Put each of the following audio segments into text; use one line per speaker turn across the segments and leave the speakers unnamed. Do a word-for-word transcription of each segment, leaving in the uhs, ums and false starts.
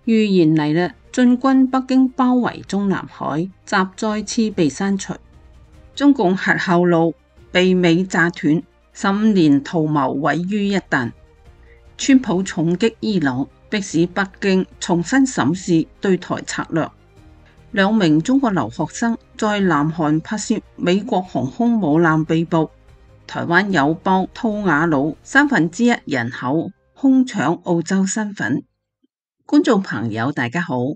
預言嚟啦，進軍北京包圍中南海，習再次被刪除。中共核後路被美炸斷，十五年圖謀毀於一旦。川普重擊伊朗，迫使北京重新審視對台策略。兩名中國留學生在南韓拍攝美國航空母艦被捕。台灣友邦吐瓦魯三分之一人口哄搶澳洲身份。觀眾朋友大家好。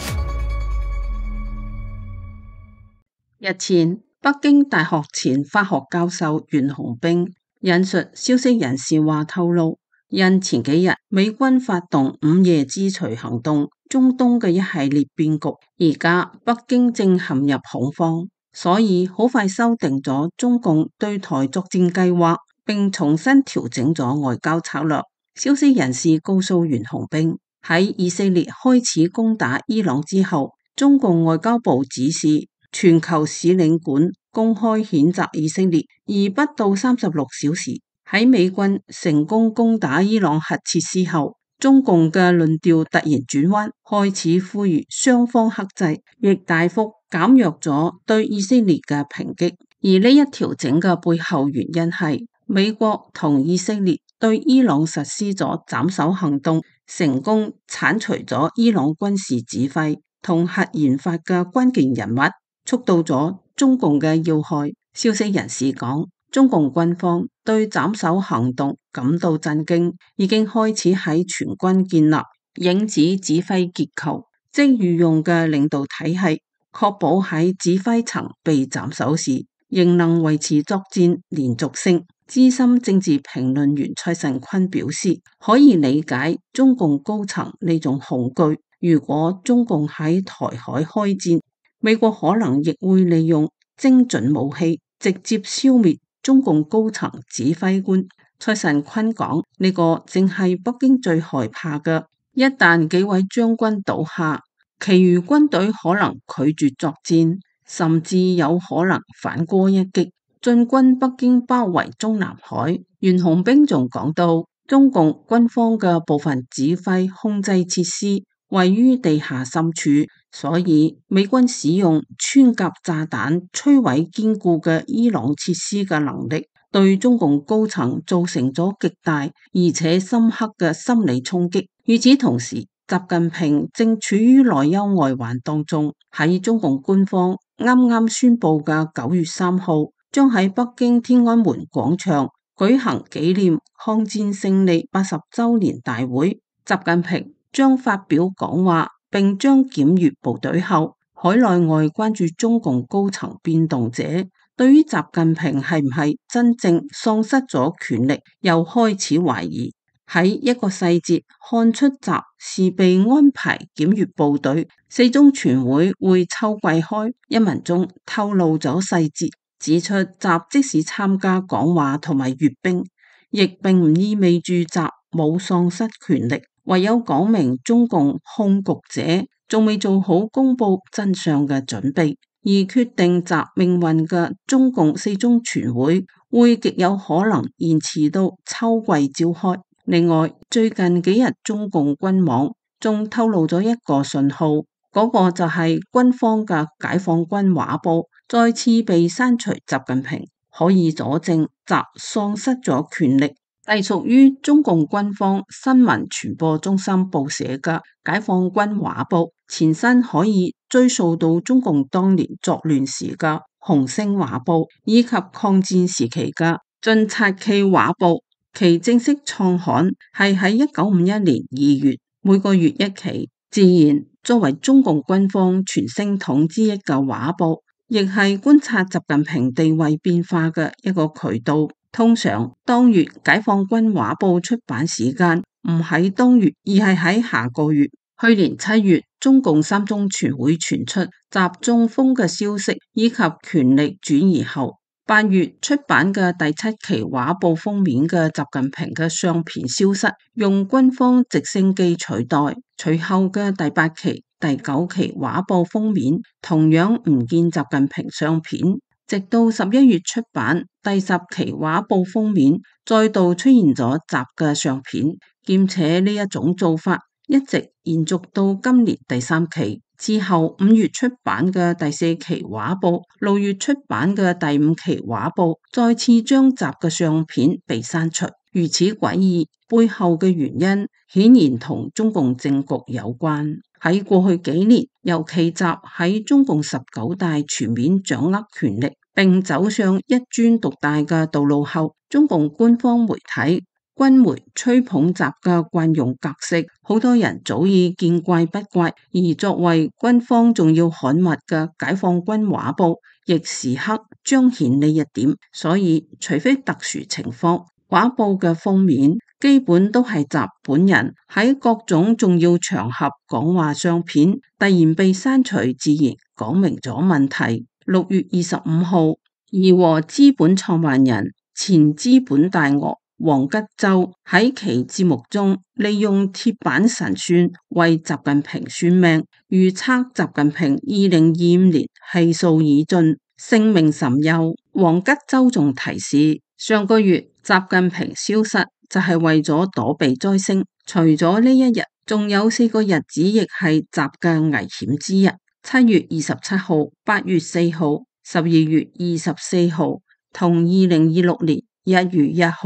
日前，北京大學前法學教授袁洪兵引述消息人士話透露，因前幾日美軍發動午夜之錘行動，中東嘅一系列變局，而家北京正陷入恐慌，所以好快修訂咗中共對台作戰計劃，並重新調整咗外交策略。消息人士告訴袁洪兵，喺以色列開始攻打伊朗之後，中共外交部指示全球使領館公開譴責以色列，而不到三十六小時，喺美軍成功攻打伊朗核設施後，中共嘅論調突然轉彎，開始呼籲雙方克制，亦大幅減弱咗對以色列嘅抨擊。而呢一調整嘅背後原因係美國同以色列對伊朗實施咗斬首行動，成功剷除咗伊朗軍事指揮同核研發嘅關鍵人物，觸到咗中共嘅要害。消息人士講，中共軍方對斬首行動感到震驚，已經開始喺全軍建立影子指揮結構，即御用嘅領導體系，確保喺指揮層被斬首時，仍能維持作戰連續性。資深政治評論員蔡慎坤表示，可以理解中共高層呢種恐懼。如果中共喺台海開戰，美國可能亦會利用精準武器直接消滅中共高層指揮官。蔡慎坤講，呢個正係北京最害怕嘅，一旦幾位將軍倒下，其餘軍隊可能拒絕作戰，甚至有可能反戈一擊，進軍北京包圍中南海。袁洪兵仲講到，中共軍方嘅部分指揮控制設施位於地下深處，所以美軍使用穿甲炸彈摧毀堅固嘅伊朗設施嘅能力，對中共高層造成咗極大而且深刻嘅心理衝擊。與此同時，習近平正處於內憂外患當中。喺中共官方啱啱宣布嘅九月三號，將喺北京天安門廣場舉行紀念抗戰勝利八十週年大會。習近平將發表講話，並將檢閱部隊後，海內外關注中共高層變動者對於習近平係唔係真正喪失咗權力，又開始懷疑。喺一個細節看出習是被安排檢閱部隊，四中全會會秋季開，一文中透露咗細節，指出習即使參加講話同埋閱兵，亦並唔意味住習冇喪失權力。唯有講明中共控局者仲未做好公布真相嘅準備，而決定習命運嘅中共四中全會會極有可能延遲到秋季召開。另外，最近幾日中共軍網仲透露咗一個信號，嗰、那個就係軍方嘅解放軍畫報再次被刪除。習近平可以佐證習喪失咗權力。隸屬於中共軍方新聞傳播中心報社嘅解放軍畫報，前身可以追溯到中共當年作亂時嘅紅星畫報，以及抗戰時期嘅晉察冀畫報。其正式創刊係喺一九五一年二月，每個月一期。自然，作為中共軍方傳聲筒之一嘅畫報，亦係觀察習近平地位變化嘅一個渠道。通常當月解放軍畫報出版時間唔喺當月，而係喺下個月。去年七月，中共三中全會傳出習中風嘅消息以及權力轉移後，八月出版嘅第七期畫報封面嘅習近平嘅相片消失，用軍方直升機取代。隨後嘅第八期、第九期畫報封面同樣唔見習近平相片。直到十一月出版第十期畫報封面，再度出現咗習嘅相片，兼且呢一種做法一直延續到今年第三期。之後五月出版嘅第四期畫報，六月出版嘅第五期畫報，再次將習嘅相片被刪除。如此詭異，背後嘅原因顯然同中共政局有關。喺過去幾年，尤其習喺中共十九大全面掌握權力，並走上一專獨大嘅道路後，中共官方媒體、軍媒吹捧習嘅慣用格式，好多人早已見怪不怪。而作為軍方重要刊物嘅解放軍畫報，亦時刻彰顯呢一點。所以，除非特殊情況，畫報嘅封面基本都係習本人喺各種重要場合講話相片，突然被刪除，自然講明咗問題。六月二十五號，義和資本創辦人、前資本大鱷王吉洲喺其節目中利用鐵板神算為習近平算命，預測習近平二零二五年氣數已盡，性命甚憂。王吉洲仲提示，上個月習近平消失就係為咗躲避災星，除咗呢一日，仲有四個日子亦係習嘅危險之日：七月二十七號、八月四號、十二月二十四號同二零二六年一月一號。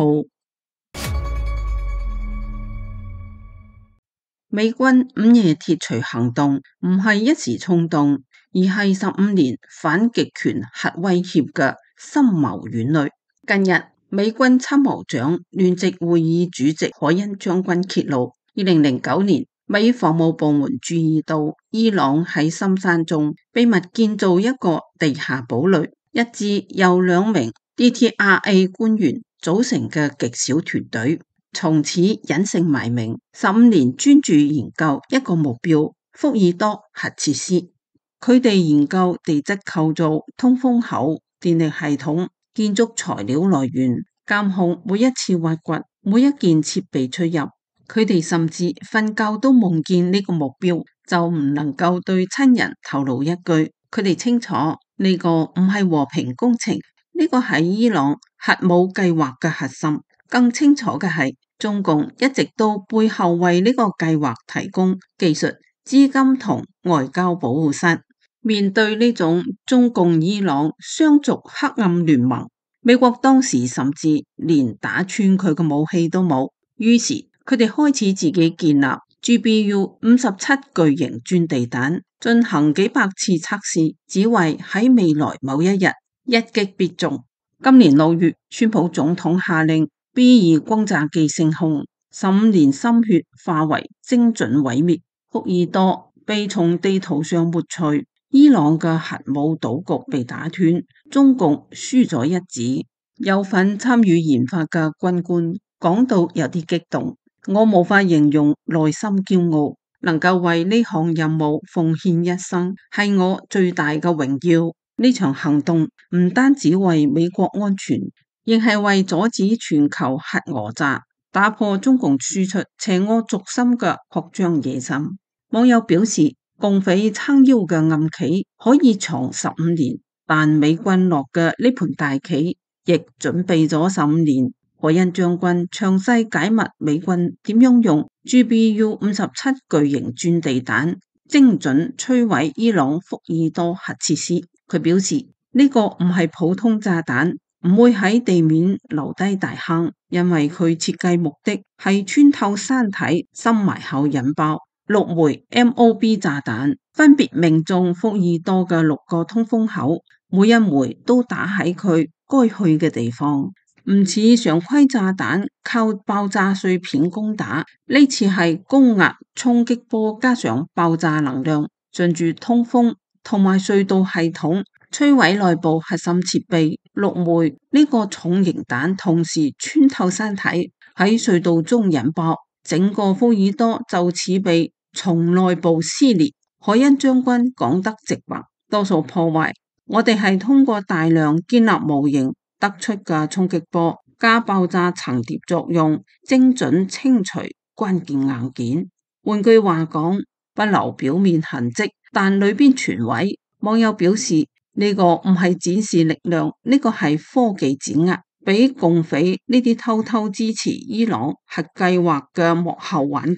美軍午夜鐵錘行動唔係一時衝動，而係十五年反極權核威脅嘅深謀遠慮。近日，美軍參謀長聯席會議主席海恩將軍揭露，二零零九年美防務部門注意到伊朗喺深山中秘密建造一個地下堡壘，一支由兩名 D T R A 官員組成嘅極小團隊，從此隱姓埋名，十五年專注研究一個目標——福爾多核設施。佢哋研究地質構造、通風口、電力系統、建築材料來源，監控每一次挖掘、每一件設備出入。佢哋甚至瞓覺都夢見呢個目標，就唔能夠對親人透露一句。佢哋清楚呢個唔係和平工程，呢個係伊朗核武計劃嘅核心。更清楚嘅係，中共一直都背後為呢個計劃提供技術、資金同外交保護傘。面對呢種中共伊朗雙族黑暗聯盟，美國當時甚至連打穿佢嘅武器都冇，於是佢哋開始自己建立 G B U 五十七巨型鑽地彈，進行幾百次測試，只為喺未來某一日一擊必中。今年六月，川普總統下令 B 二轟炸機升空，十五年心血化為精準毀滅，福爾多被從地圖上抹除，伊朗嘅核武賭局被打斷，中共輸咗一子。有份參與研發嘅軍官講到有啲激動，我無法形容內心驕傲，能夠為呢項任務奉獻一生，係我最大嘅榮耀。呢場行動唔單止為美國安全，亦係為阻止全球核訛詐，打破中共輸出邪惡軸心嘅擴張野心。網友表示，共匪撐腰嘅暗棋可以藏十五年，但美軍落嘅呢盤大棋亦準備咗十五年。海恩將軍詳細解密美軍點樣用 G B U 五十七巨型鑽地彈精準摧毀伊朗福爾多核設施。佢表示，呢個唔係普通炸彈，唔會喺地面留低大坑，因為佢設計目的係穿透山體深埋後引爆。六枚 M O B 炸彈分別命中福爾多嘅六個通風口，每一枚都打喺佢該去嘅地方，唔似常規炸彈靠爆炸碎片攻打，呢次係高壓衝擊波加上爆炸能量，順住通風同埋隧道系統摧毀內部核心設備。六枚呢個重型彈同時穿透山體，喺隧道中引爆，整個福爾多就似被從內部撕裂。海恩將軍講得直白，多數破壞我哋係通過大量建立模型得出嘅衝擊波加爆炸層疊作用，精準清除關鍵硬件。換句話講，不留表面痕跡，但裏邊全毀。網友表示，呢個唔係展示力量，呢個係科技碾壓，俾共匪呢啲偷偷支持伊朗核計劃嘅幕後玩家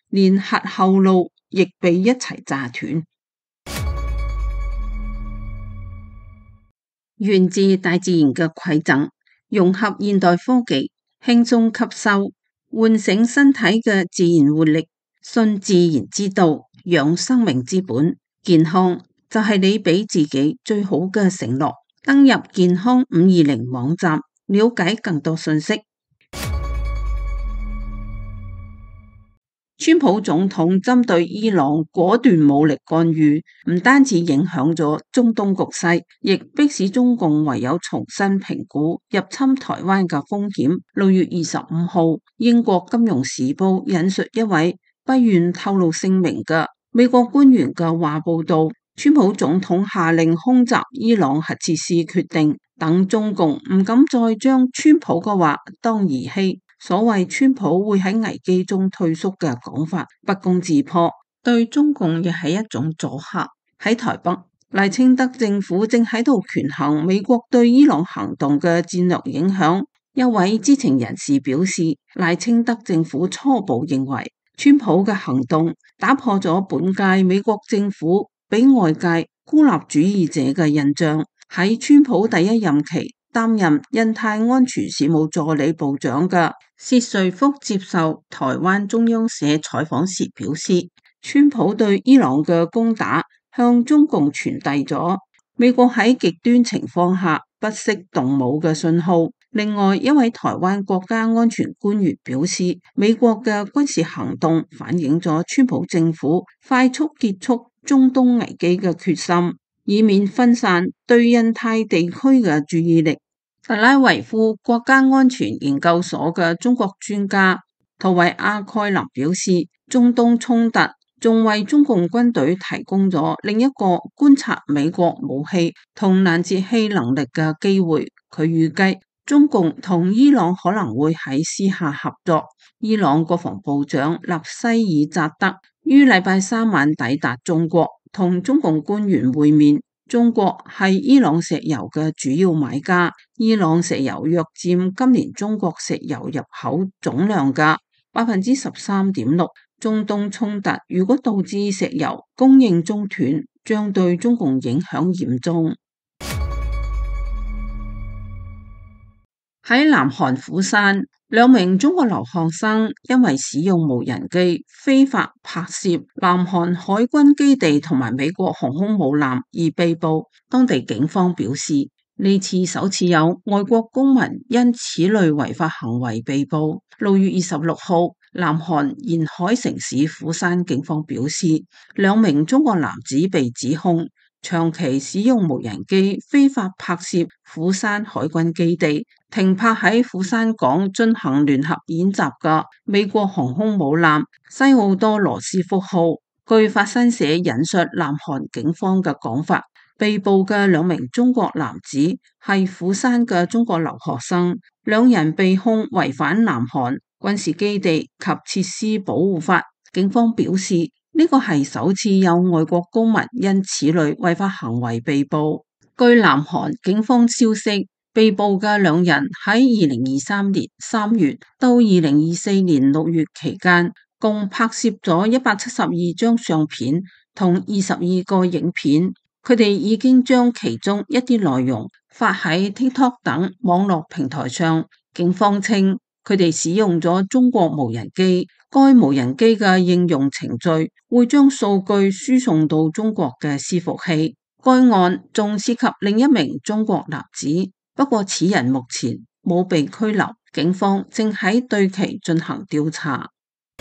連核後路亦被一齊炸斷。源自大自然嘅饋贈，融合現代科技，輕鬆吸收，喚醒身體嘅自然活力，信自然之道，養生命之本。健康就係你俾自己最好嘅承諾。登入健康五二零網站，了解更多信息。川普總統針對伊朗果斷武力干預，唔單止影響咗中東局勢，亦迫使中共唯有重新評估入侵台灣嘅風險。六月二十五號，英國金融時報引述一位不願透露姓名嘅美國官員嘅話報道，川普總統下令空襲伊朗核設施決定，等中共唔敢再將川普嘅話當兒戲。所謂川普會喺危機中退縮嘅講法不攻自破，對中共亦係一種阻嚇。喺台北，賴清德政府正喺度權衡美國對伊朗行動嘅戰略影響。一位知情人士表示，賴清德政府初步認為川普嘅行動打破咗本屆美國政府俾外界孤立主義者嘅印象。喺川普第一任期擔任印太安全事務助理部長嘅薛瑞福接受台灣中央社採訪時表示，川普對伊朗嘅攻打向中共傳遞咗美國喺極端情況下不惜動武嘅信號。另外一位台灣國家安全官員表示，美國嘅軍事行動反映咗川普政府快速結束中東危機嘅決心，以免分散對印太地區嘅注意力。特拉維夫國家安全研究所嘅中國專家圖維阿蓋林表示，中東衝突仲為中共軍隊提供咗另一個觀察美國武器同攔截器能力嘅機會。佢預計中共同伊朗可能會喺私下合作。伊朗國防部長納西爾扎德於禮拜三晚抵達中國，同中共官員會面。中國係伊朗石油嘅主要買家，伊朗石油約佔今年中國石油入口總量嘅百分之十三點六。中東衝突如果導致石油供應中斷，將對中共影響嚴重。喺南韓釜山，兩名中國留學生因為使用無人機非法拍攝南韓海軍基地同埋美國航空母艦而被捕。當地警方表示，呢次首次有外國公民因此類違法行為被捕。六月二十六號，南韓沿海城市釜山警方表示，兩名中國男子被指控長期使用無人機非法拍攝釜山海軍基地。停泊喺釜山港進行聯合演習嘅美國航空母艦西奧多羅斯福號，據法新社引述南韓警方嘅講法，被捕嘅兩名中國男子係釜山嘅中國留學生，兩人被控違反南韓軍事基地及設施保護法。警方表示，呢個係首次有外國公民因此類違法行為被捕。據南韓警方消息，被捕嘅兩人喺二零二三年三月到二零二四年六月期間，共拍攝咗一百七十二張相片同二十二個影片。佢哋已經將其中一啲內容發喺 TikTok 等網絡平台上。警方稱，佢哋使用咗中國無人機，該無人機嘅應用程序會將數據輸送到中國嘅伺服器。該案仲涉及另一名中國男子。不過此人目前冇被拘留，警方正喺對其進行調查。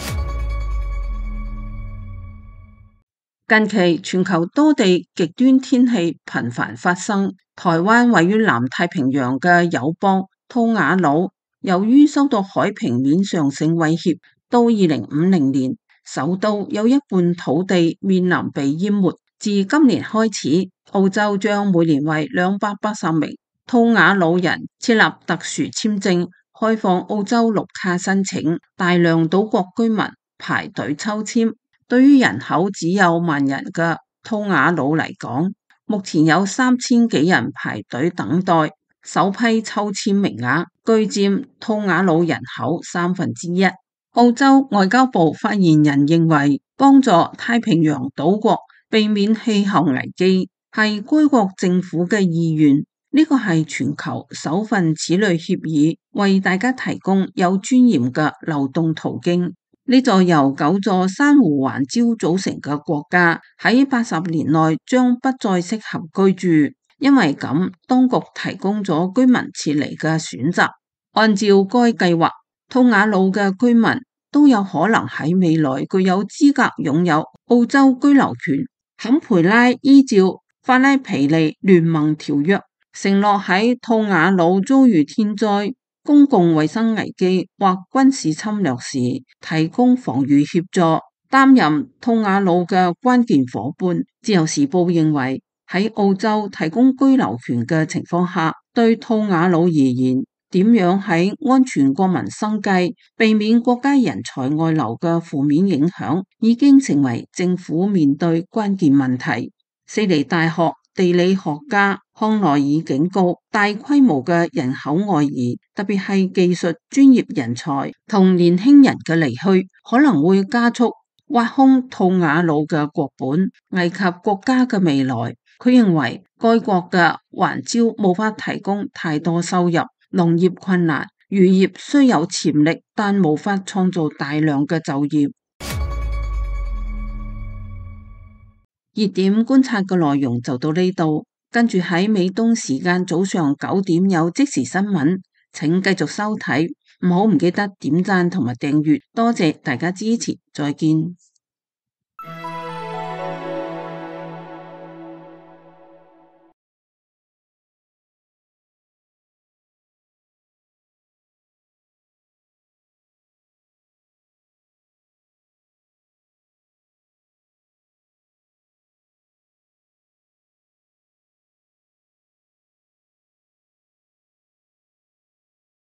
近期全球多地極端天氣頻繁發生，台灣位於南太平洋嘅友邦吐瓦魯，由於受到海平面上升威脅，到二零五零年，首都有一半土地面臨被淹沒。自今年開始，澳洲將每年為兩百八十名吐瓦魯人設立特殊簽證，開放澳洲綠卡申請，大量島國居民排隊抽簽。對於人口只有萬人嘅吐瓦魯嚟講，目前有三千幾人排隊等待首批抽簽名額，據佔吐瓦魯人口三分之一。 澳洲外交部發言人認為，幫助太平洋島國避免氣候危機係該國政府嘅意願。呢個係全球首份此類協議，為大家提供有尊嚴嘅流動途徑。呢座由九座珊瑚環礁組成嘅國家喺八十年內將不再適合居住，因為咁，當局提供咗居民撤離嘅選擇。按照該計劃，吐瓦魯嘅居民都有可能喺未來具有資格擁有澳洲居留權。坎培拉依照法拉皮利聯盟條約，承諾喺吐瓦魯遭遇天災、公共衛生危機或軍事侵略時提供防禦協助，擔任吐瓦魯嘅關鍵夥伴。自由時報認為，喺澳洲提供居留權嘅情況下，對吐瓦魯而言，點樣喺安全國民生計、避免國家人才外流嘅負面影響，已經成為政府面對關鍵問題。悉尼大學地理學家康奈爾警告，大規模嘅人口外移，特別係技術專業人才同年輕人嘅離去，可能會加速挖空吐瓦魯嘅國本，危及國家嘅未來。佢認為，該國嘅環礁無法提供太多收入。農業困難，漁業雖有潛力，但無法創造大量嘅就業。熱點觀察嘅內容就到呢度，跟住喺美東時間早上九點有即時新聞，請繼續收睇，唔好唔記得點讚同埋訂閱，多謝大家支持，再見。